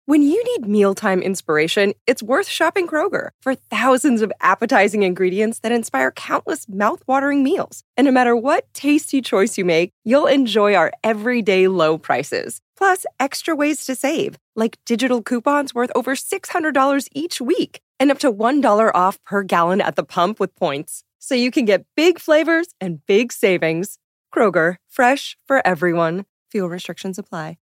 When you need mealtime inspiration, it's worth shopping Kroger for thousands of appetizing ingredients that inspire countless mouth-watering meals. And no matter what tasty choice you make, you'll enjoy our everyday low prices. Plus, extra ways to save, like digital coupons worth over $600 each week and up to $1 off per gallon at the pump with points. So you can get big flavors and big savings. Kroger, fresh for everyone. Fuel restrictions apply.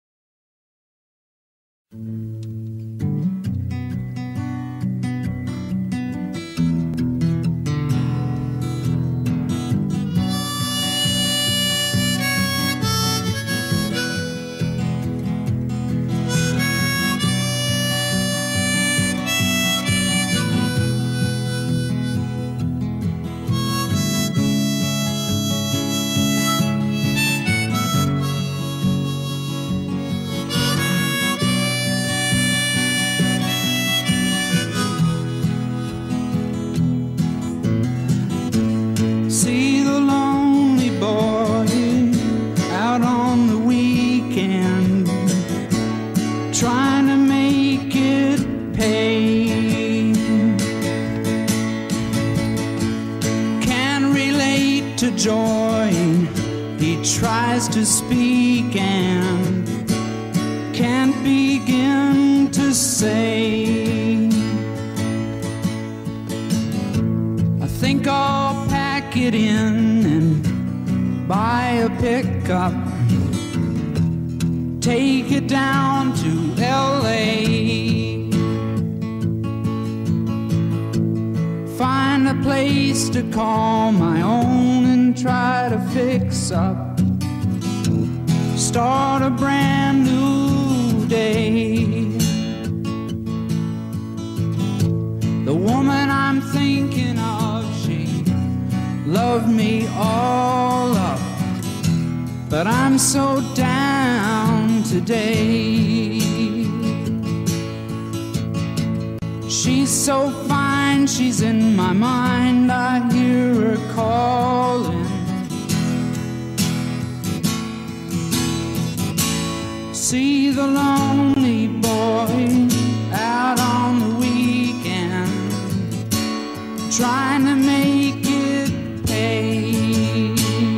See the lonely boy out on the weekend, trying to make it pay. Can't relate to joy, he tries to speak and can't begin to say. I think I'll pack it in and buy a pickup, take it down to LA, find a place to call my own and try to fix up, start a brand new day. The woman I'm thinking of, she loved me all up, but I'm so down today. She's so fine, she's in my mind, I hear her calling. See the lonely boy out on the weekend, trying to make it pay.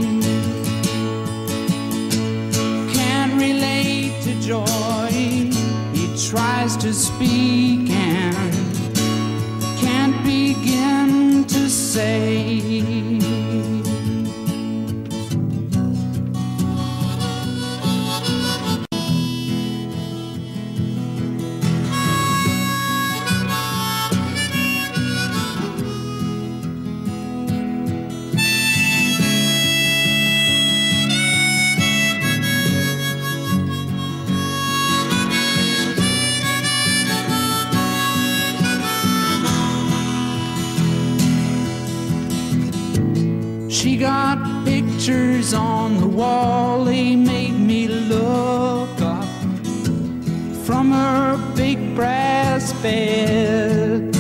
Can't relate to joy, he tries to speak and can't begin to say. She got pictures on the wall, they made me look up from her big brass bed.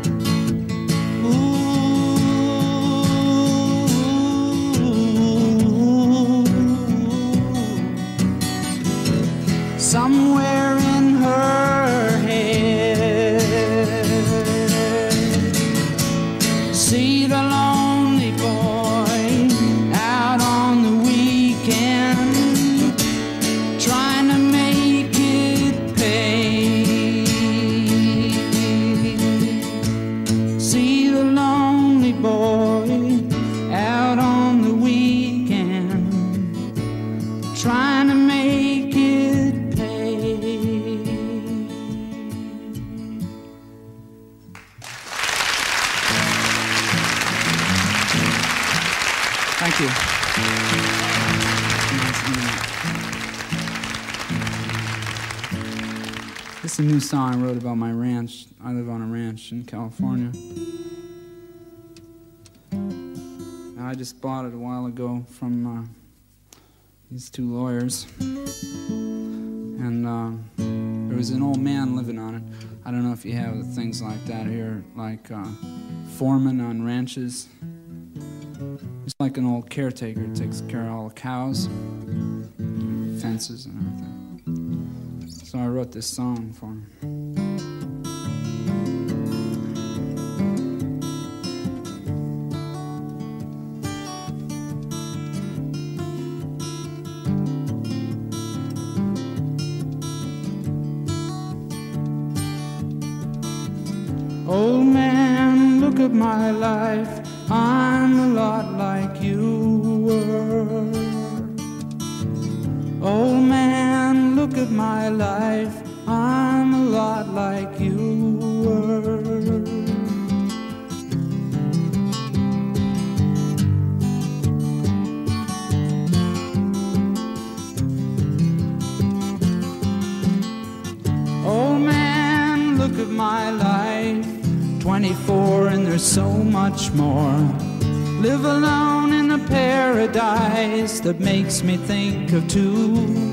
Ooh, somewhere in her head, see the lonely boy out on the weekend, trying to make it pay. See the lonely boy out on the weekend, trying to make it pay. Thank you. This is a new song I wrote about my ranch. I live on a ranch in California. I just bought it a while ago from these two lawyers. And there was an old man living on it. I don't know if you have things like that here, like foreman on ranches. He's like an old caretaker, takes care of all the cows, fences and everything. So So I wrote this song for him. Old man, look at my life, I'm a lot like you were. Old man, look at my life, I'm a lot like you were. Old man, look at my life, 24 and there's so much more. Live alone in a paradise that makes me think of two.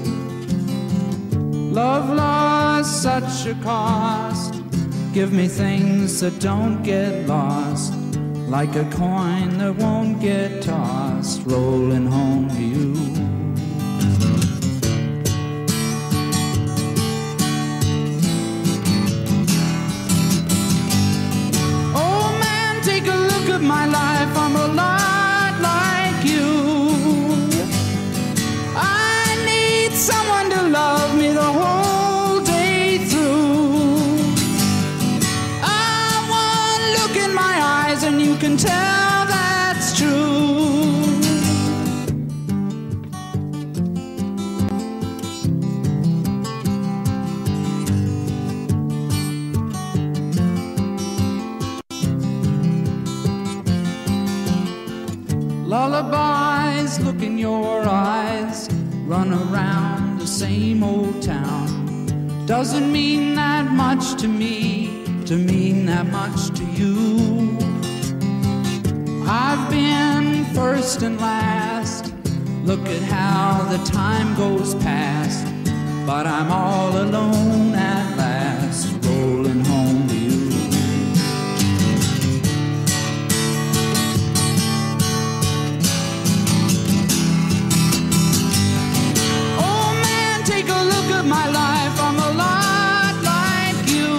Love lost such a cost. Give me things that don't get lost, like a coin that won't get tossed, rolling home to you. My life, I'm a lot like you. I need someone to love me the whole day through. I want to look in my eyes and you can tell that's true. Lullabies look in your eyes, run around the same old town. Doesn't mean that much to me, to mean that much to you. I've been first and last, look at how the time goes past, but I'm all alone at last, rolling home to you. My life, I'm a lot like you.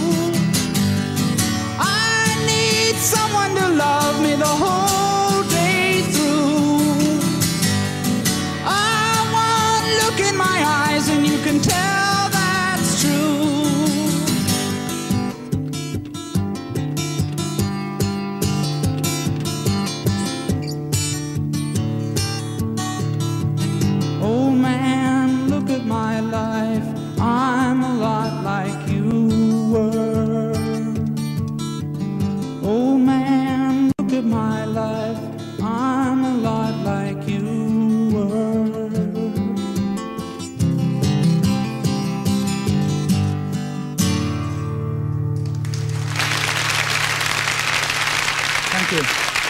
I need someone to love me the whole day through. I want to look in my eyes and you can tell that's true. Oh man, look at my life, I'm a lot like you were. Oh man, look at my life, I'm a lot like you were. Thank you.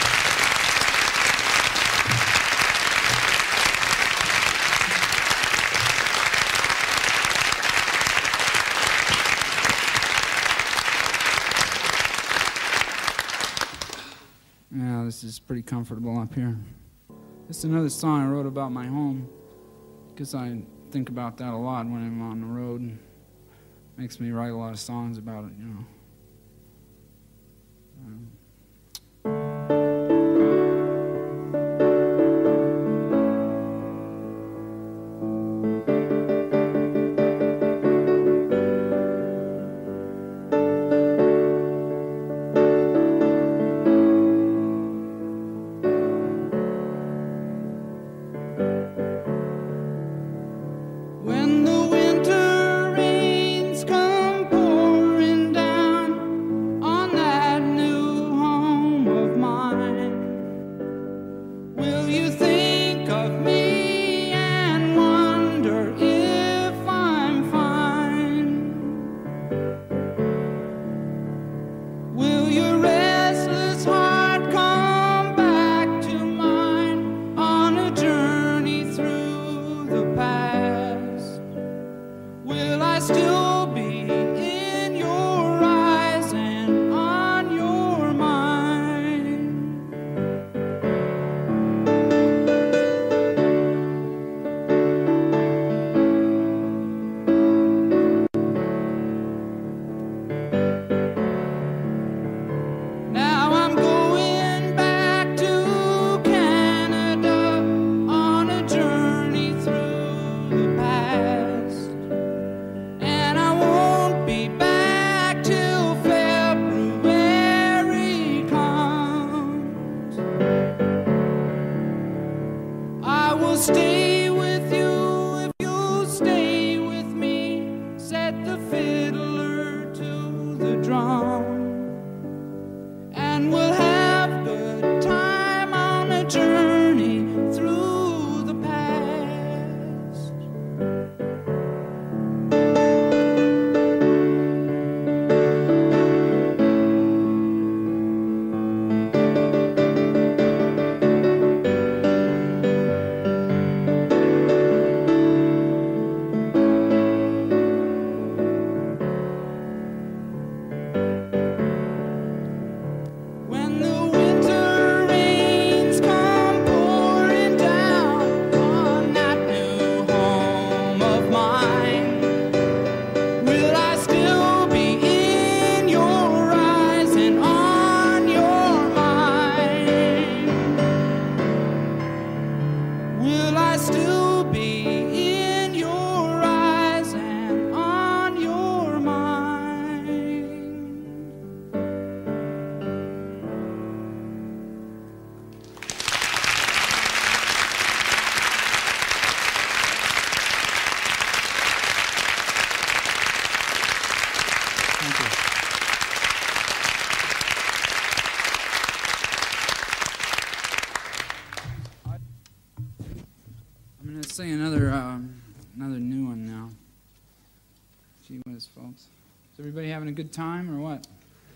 Yeah, this is pretty comfortable up here. This is another song I wrote about my home, because I think about that a lot when I'm on the road. It makes me write a lot of songs about it, you know. When the winter rains come pouring down on that new wed the fiddler to the drum, and we'll have good time on a journey through the past. When the winter rains come pouring down on that new home of mine, will I still be in your eyes and on your mind? Will I still be in your eyes and on your mind? Thank you. I'm going to sing another new one now. Gee whiz, folks. Is everybody having a good time or what?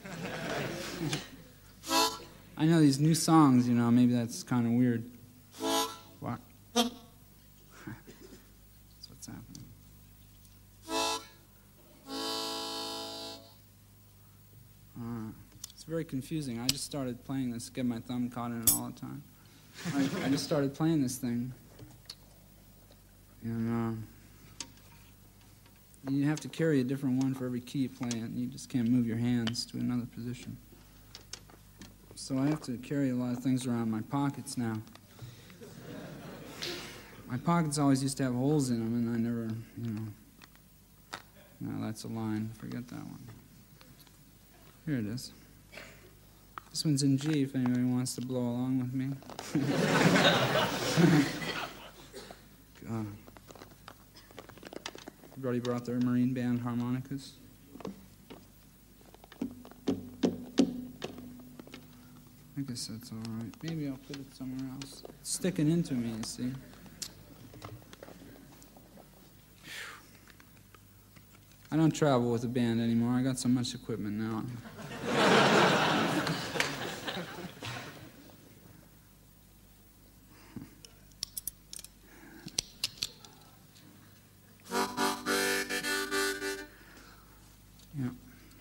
I know these new songs, maybe that's kind of weird. What? That's what's happening. It's very confusing. I just started playing this, get my thumb caught in it all the time. I just started playing this thing. And you have to carry a different one for every key you play in. You just can't move your hands to another position. So I have to carry a lot of things around my pockets now. My pockets always used to have holes in them, and I never, No, that's a line. Forget that one. Here it is. This one's in G if anybody wants to blow along with me. God. Everybody brought their Marine Band harmonicas. I guess that's all right. Maybe I'll put it somewhere else. It's sticking into me, you see. I don't travel with a band anymore. I got so much equipment now. Yeah.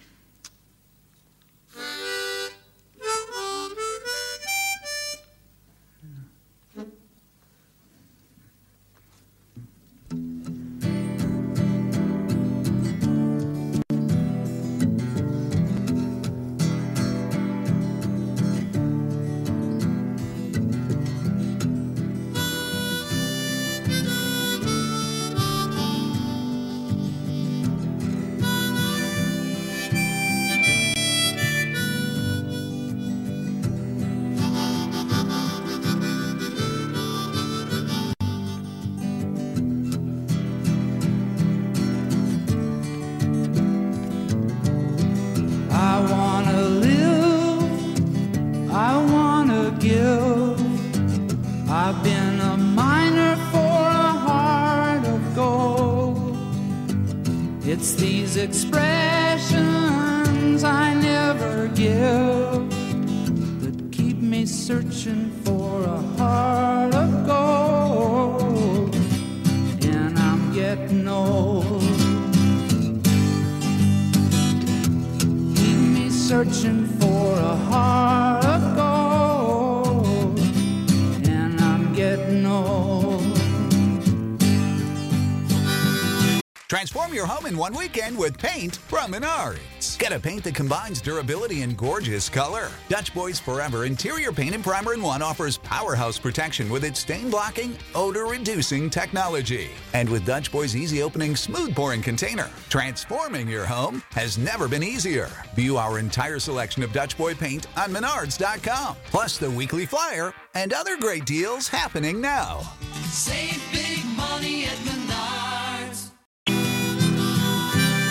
I've been a miner for a heart of gold. It's these expressions I never give that keep me searching for a heart of gold. And I'm getting old. Keep me searching for a heart of gold. Transform your home in one weekend with paint from Menards. Get a paint that combines durability and gorgeous color. Dutch Boys Forever Interior Paint and Primer in One offers powerhouse protection with its stain-blocking, odor-reducing technology. And with Dutch Boys Easy Opening Smooth Pouring Container, transforming your home has never been easier. View our entire selection of Dutch Boy paint on Menards.com. Plus the weekly flyer and other great deals happening now. Save big money at Menards.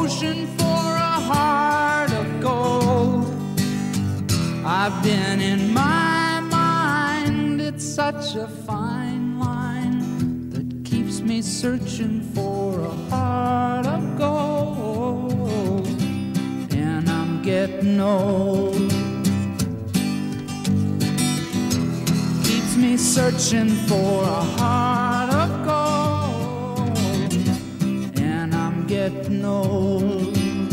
devotion for a heart of gold. I've been in my mind, it's such a fine line that keeps me searching for a heart of gold. And I'm getting old. Keeps me searching for a heart of gold. And I'm getting old.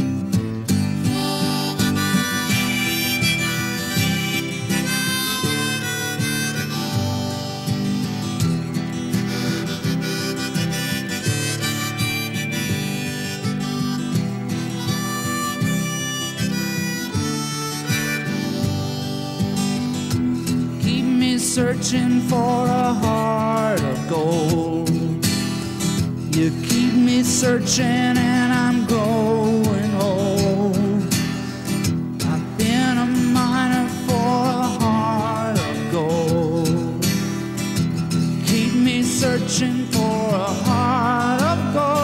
Searching for a heart of gold. You keep me searching and I'm growing old. I've been a miner for a heart of gold. Keep me searching for a heart of gold.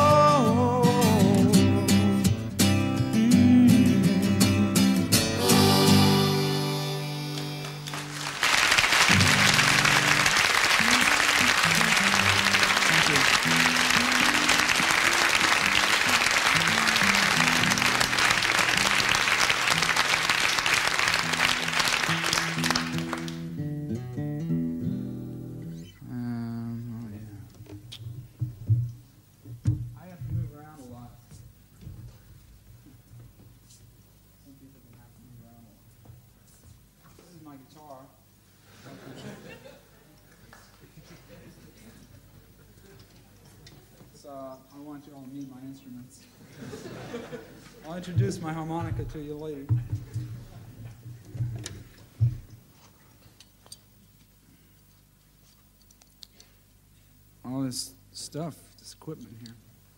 I want you all to meet my instruments. I'll introduce my harmonica to you later. All this stuff, this equipment here.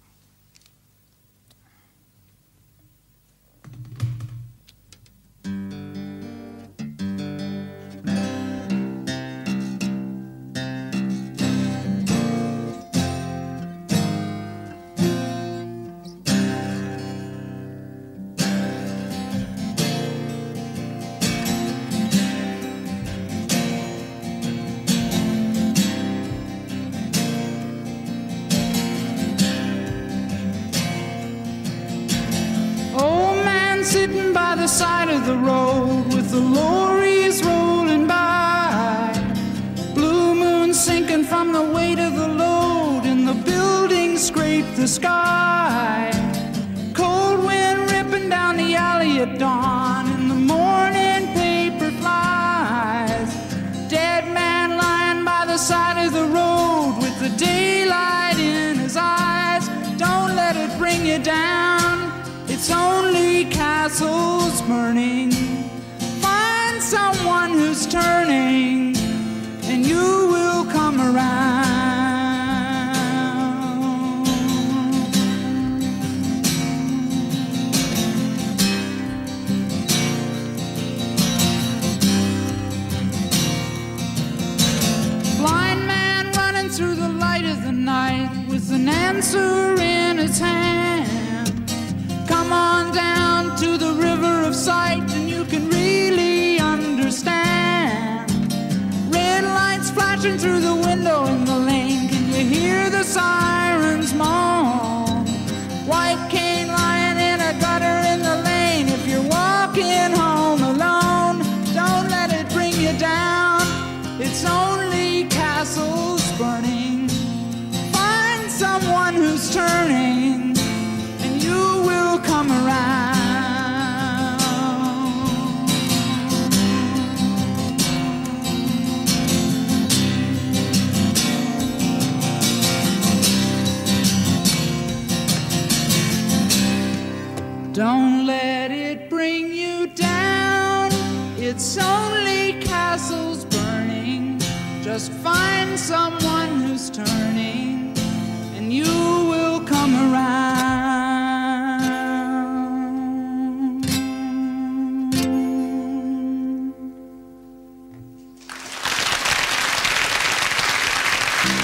Sitting by the side of the road with the lorries rolling by, blue moon sinking from the weight of the load, and the buildings scrape the sky. Cold wind ripping down the alley at dawn, and the morning paper flies. Dead man lying by the side of the road with the daylight in his eyes. Don't let it bring you down, it's only castles burning. Find someone who's turning, and you will come around. Blind man running through the light of the night with an answer in his hand. Come on down to the river of sight and you can really understand. Red lights flashing through the window in the lane. Can you hear the sirens moan? White cane lying in a gutter in the lane. If you're walking home alone, don't let it bring you down, it's only castles burning. Find someone who's turning, you will come around. Don't let it bring you down, it's only castles burning. Just find someone who's turning, and you will come around.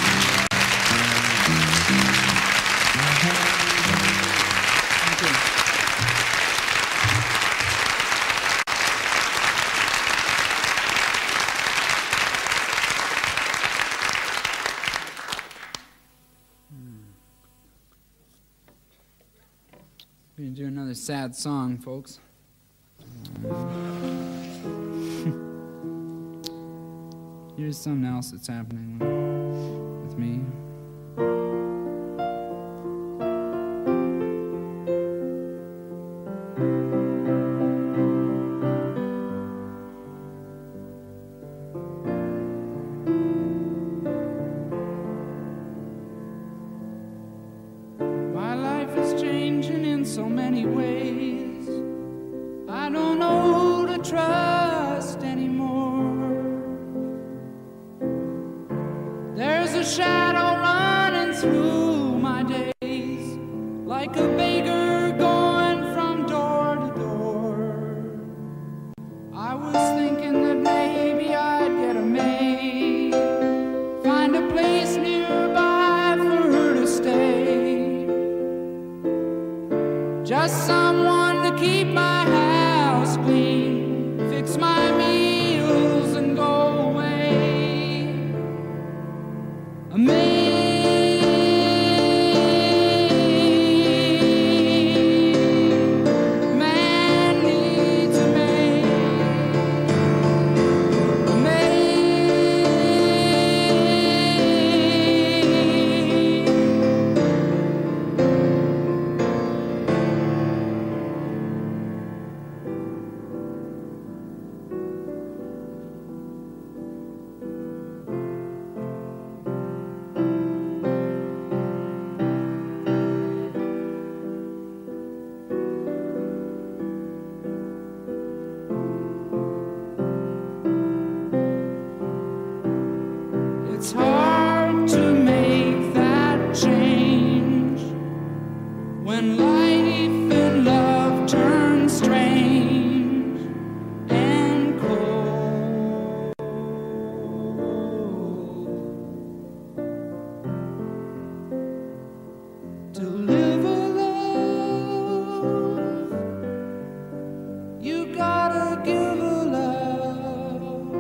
Thank you. sad song, folks. Here's something else that's happening with me. My life is changing in so many ways. I don't know who to trust anymore. There's a shadow running through my days, like a beggar going from door to door. I was thinking that maybe I'd get a maid, find a place nearby for her to stay, just someone to keep my house clean, fix my meals and go away. A maid. Man needs a maid. A maid. It's hard to make that change when life and love turn strange and cold. To live a love, you gotta give a love.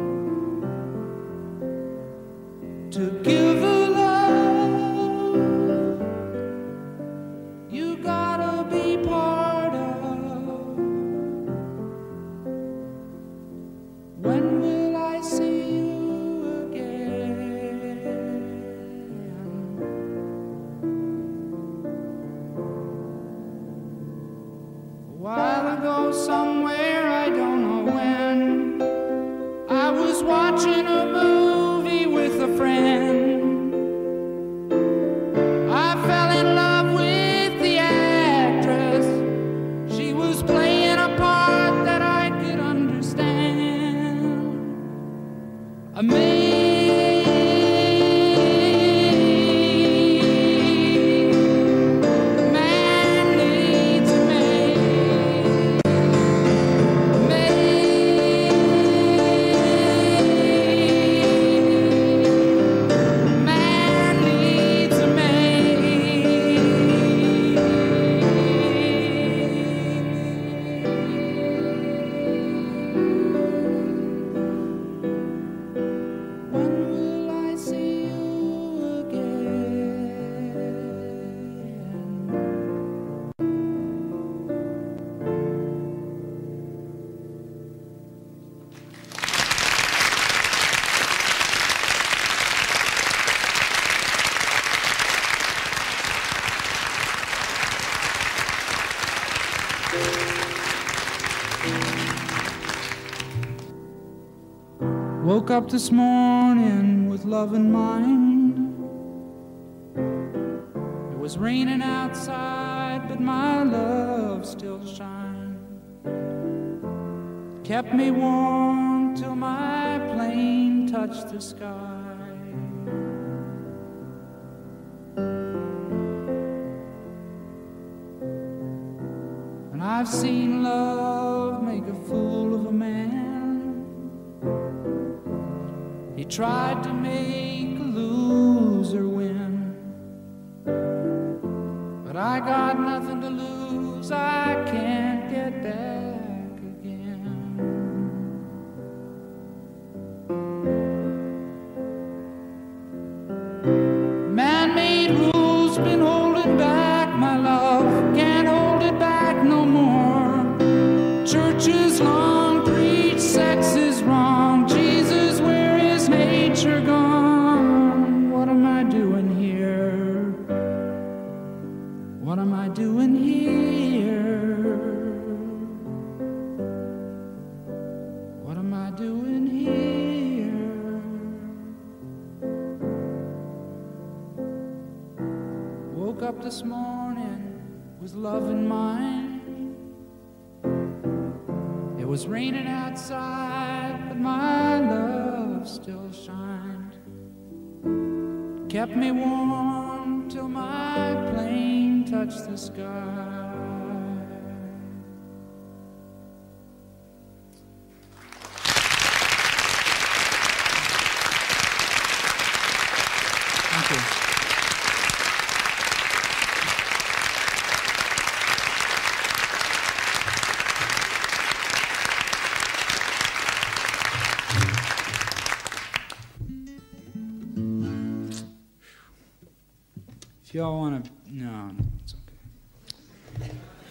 To give a love, you gotta be part of. When will I see you again? A while ago, somewhere, I don't know when, I was watching a movie with a friend. I fell in love with the actress. She was playing a part that I could understand. A maid. Man needs a maid. A maid. Man needs a maid. When will I see you again? Woke up this morning with love in mind. It was raining outside, but my love still shined. Kept me warm till my plane touched the sky. And I've seen love make a fool of a man. He tried to make a loser win, but I got nothing to lose. I can't get back again. Man-made rules been holding back my love. Can't hold it back no more. up this morning with love in mind. It was raining outside, but my love still shined. Kept me warm till my plane touched the sky. Thank you. If y'all want to, no, it's okay.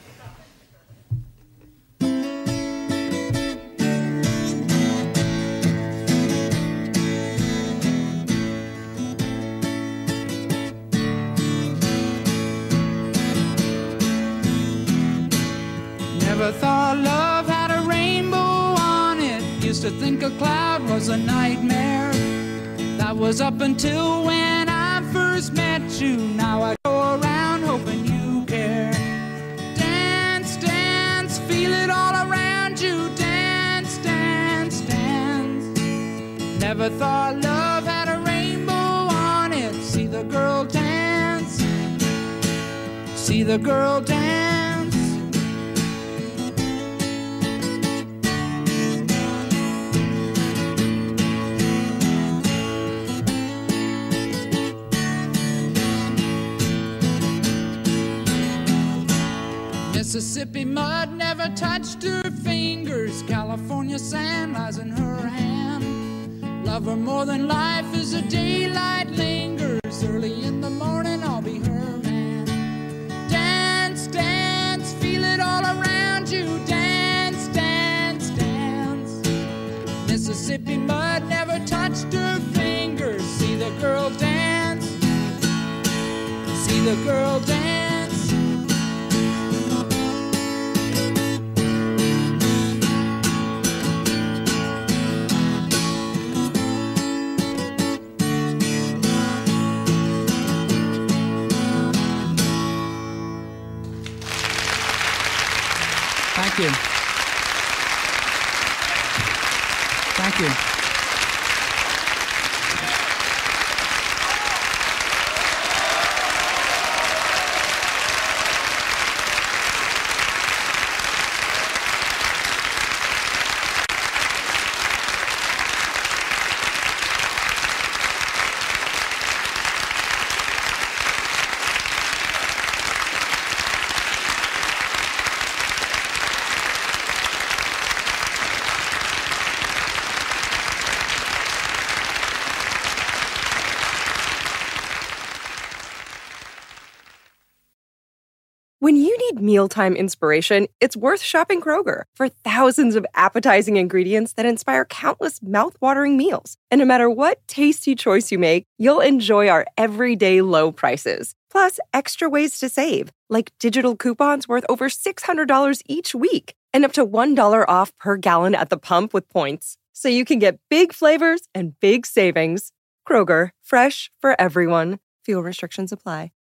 Never thought love had a rainbow on it. Used to think a cloud was a nightmare. That was up until when I first met you. Now I go around hoping you care. Dance, dance, feel it all around you. Dance, dance, dance. Never thought love had a rainbow on it. See the girl dance. See the girl dance. Mississippi mud never touched her fingers. California sand lies in her hand. Love her more than life as the daylight lingers. Early in the morning I'll be her man. Dance, dance, feel it all around you. Dance, dance, dance. Mississippi mud never touched her fingers. See the girl dance. See the girl dance. Thank you. Thank you. When you need mealtime inspiration, it's worth shopping Kroger for thousands of appetizing ingredients that inspire countless mouth-watering meals. And no matter what tasty choice you make, you'll enjoy our everyday low prices. Plus, extra ways to save, like digital coupons worth over $600 each week and up to $1 off per gallon at the pump with points. So you can get big flavors and big savings. Kroger, fresh for everyone. Fuel restrictions apply.